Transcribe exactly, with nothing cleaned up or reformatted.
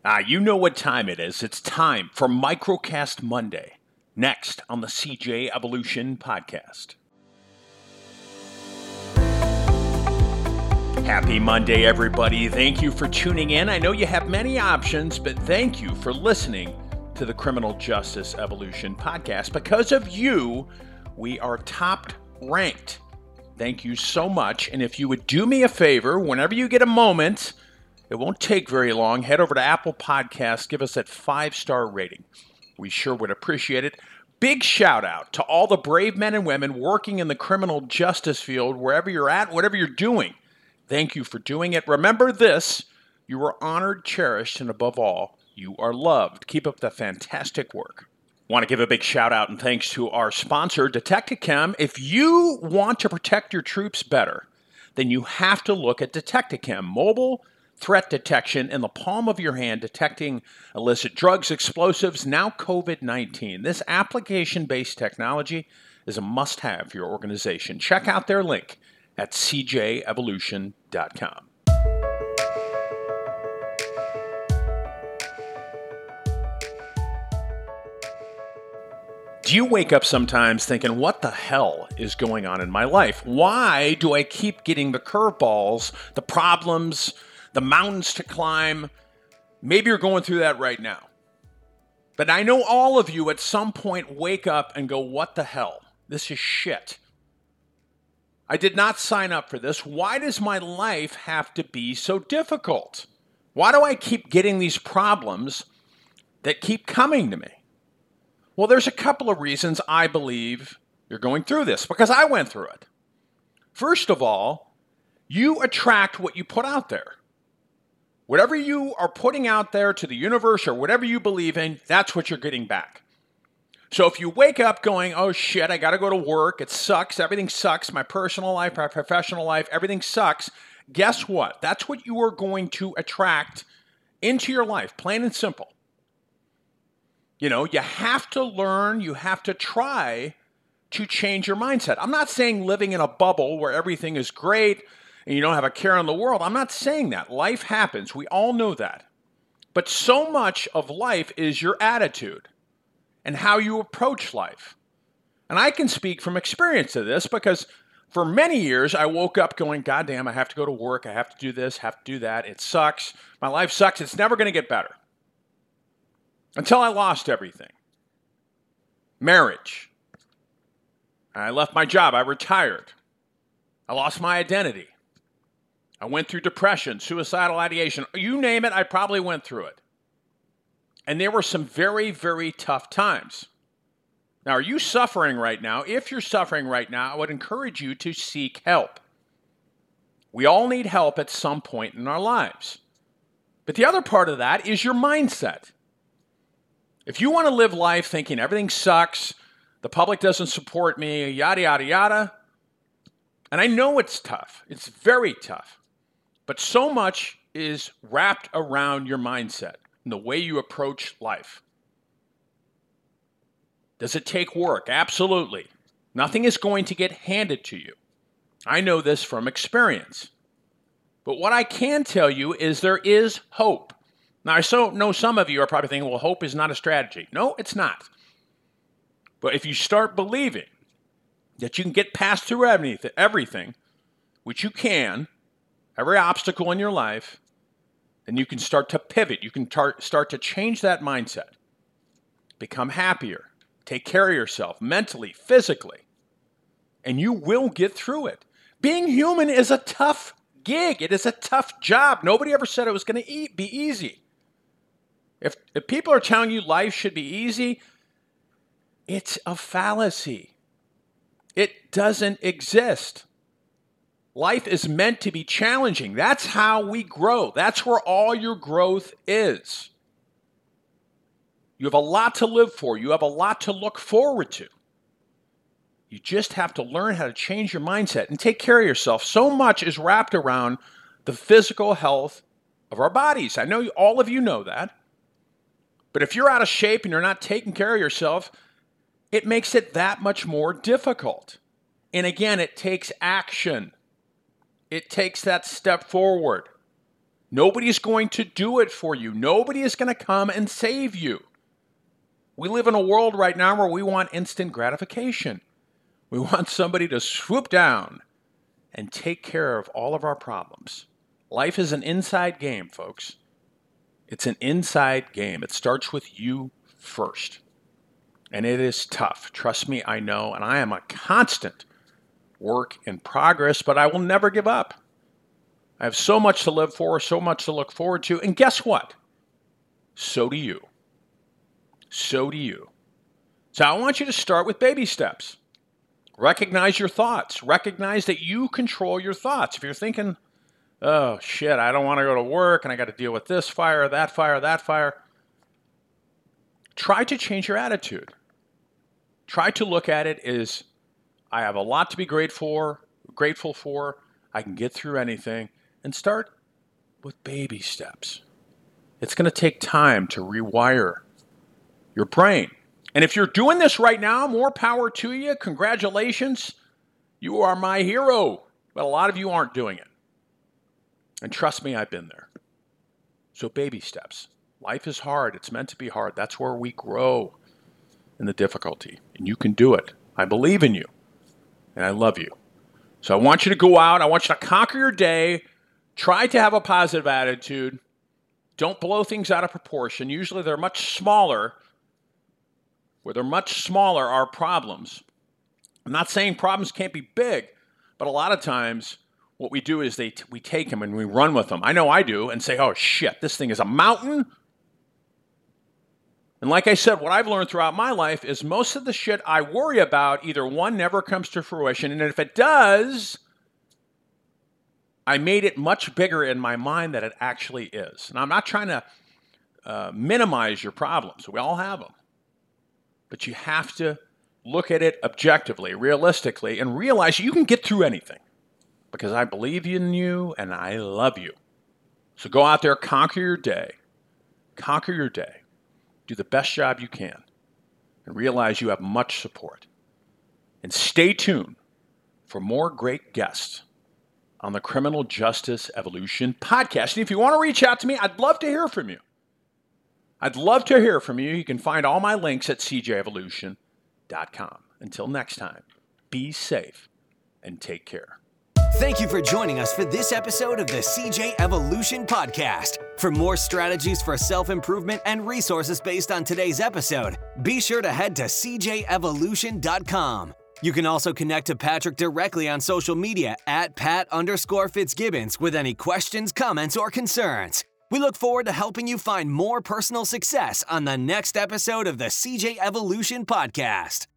Ah, you know what time it is. It's time for Microcast Monday, next on the C J Evolution Podcast. Happy Monday, everybody. Thank you for tuning in. I know you have many options, but thank you for listening to the Criminal Justice Evolution Podcast. Because of you, we are top ranked. Thank you so much. And if you would do me a favor, whenever you get a moment, it won't take very long, head over to Apple Podcasts, give us that five-star rating. We sure would appreciate it. Big shout out to all the brave men and women working in the criminal justice field, wherever you're at, whatever you're doing. Thank you for doing it. Remember this, you are honored, cherished, and above all, you are loved. Keep up the fantastic work. Want to give a big shout out and thanks to our sponsor, Detectichem. If you want to protect your troops better, then you have to look at Detectichem. Mobile threat detection in the palm of your hand, detecting illicit drugs, explosives, now COVID nineteen. This application-based technology is a must-have for your organization. Check out their link at c j evolution dot com. Do you wake up sometimes thinking, what the hell is going on in my life? Why do I keep getting the curveballs, the problems, the mountains to climb? Maybe you're going through that right now. But I know all of you at some point wake up and go, what the hell? This is shit. I did not sign up for this. Why does my life have to be so difficult? Why do I keep getting these problems that keep coming to me? Well, there's a couple of reasons I believe you're going through this, because I went through it. First of all, you attract what you put out there. Whatever you are putting out there to the universe or whatever you believe in, that's what you're getting back. So if you wake up going, oh shit, I got to go to work, it sucks, everything sucks, my personal life, my professional life, everything sucks, guess what? That's what you are going to attract into your life, plain and simple. You know, you have to learn, you have to try to change your mindset. I'm not saying living in a bubble where everything is great and you don't have a care in the world. I'm not saying that. Life happens. We all know that. But so much of life is your attitude and how you approach life. And I can speak from experience to this because for many years I woke up going, God damn, I have to go to work. I have to do this, have to do that. It sucks. My life sucks. It's never going to get better. Until I lost everything. Marriage. I left my job. I retired. I lost my identity. I went through depression, suicidal ideation. You name it, I probably went through it. And there were some very, very tough times. Now, are you suffering right now? If you're suffering right now, I would encourage you to seek help. We all need help at some point in our lives. But the other part of that is your mindset. If you want to live life thinking everything sucks, the public doesn't support me, yada, yada, yada, and I know it's tough. It's very tough. But so much is wrapped around your mindset and the way you approach life. Does it take work? Absolutely. Nothing is going to get handed to you. I know this from experience. But what I can tell you is there is hope. Now, I so know some of you are probably thinking, well, hope is not a strategy. No, it's not. But if you start believing that you can get past through everything, which you can, every obstacle in your life, then you can start to pivot. You can tar- start to change that mindset, become happier, take care of yourself mentally, physically, and you will get through it. Being human is a tough gig. It is a tough job. Nobody ever said it was going to be easy. If, if people are telling you life should be easy, it's a fallacy. It doesn't exist. Life is meant to be challenging. That's how we grow. That's where all your growth is. You have a lot to live for. You have a lot to look forward to. You just have to learn how to change your mindset and take care of yourself. So much is wrapped around the physical health of our bodies. I know you, all of you know that. But if you're out of shape and you're not taking care of yourself, it makes it that much more difficult. And again, it takes action. It takes that step forward. Nobody's going to do it for you. Nobody is going to come and save you. We live in a world right now where we want instant gratification. We want somebody to swoop down and take care of all of our problems. Life is an inside game, folks. It's an inside game. It starts with you first. And it is tough. Trust me, I know. And I am a constant work in progress, but I will never give up. I have so much to live for, so much to look forward to. And guess what? So do you. So do you. So I want you to start with baby steps. Recognize your thoughts. Recognize that you control your thoughts. If you're thinking, oh, shit, I don't want to go to work and I got to deal with this fire, that fire, that fire. Try to change your attitude. Try to look at it as, I have a lot to be grateful for, grateful for. I can get through anything. And start with baby steps. It's going to take time to rewire your brain. And if you're doing this right now, more power to you. Congratulations. You are my hero. But a lot of you aren't doing it. And trust me, I've been there. So baby steps. Life is hard. It's meant to be hard. That's where we grow in the difficulty. And you can do it. I believe in you. And I love you. So I want you to go out. I want you to conquer your day. Try to have a positive attitude. Don't blow things out of proportion. Usually they're much smaller. Where they're much smaller are problems. I'm not saying problems can't be big, but a lot of times what we do is they t- we take them and we run with them. I know I do, and say, oh shit, this thing is a mountain. And like I said, what I've learned throughout my life is most of the shit I worry about, either one, never comes to fruition, and if it does, I made it much bigger in my mind than it actually is. And I'm not trying to uh, minimize your problems. We all have them. But you have to look at it objectively, realistically, and realize you can get through anything. Because I believe in you and I love you. So go out there, conquer your day. Conquer your day. Do the best job you can. And realize you have much support. And stay tuned for more great guests on the Criminal Justice Evolution podcast. And if you want to reach out to me, I'd love to hear from you. I'd love to hear from you. You can find all my links at c j evolution dot com. Until next time, be safe and take care. Thank you for joining us for this episode of the C J Evolution Podcast. For more strategies for self-improvement and resources based on today's episode, be sure to head to c j evolution dot com. You can also connect to Patrick directly on social media at Pat underscore Fitzgibbons with any questions, comments, or concerns. We look forward to helping you find more personal success on the next episode of the C J Evolution Podcast.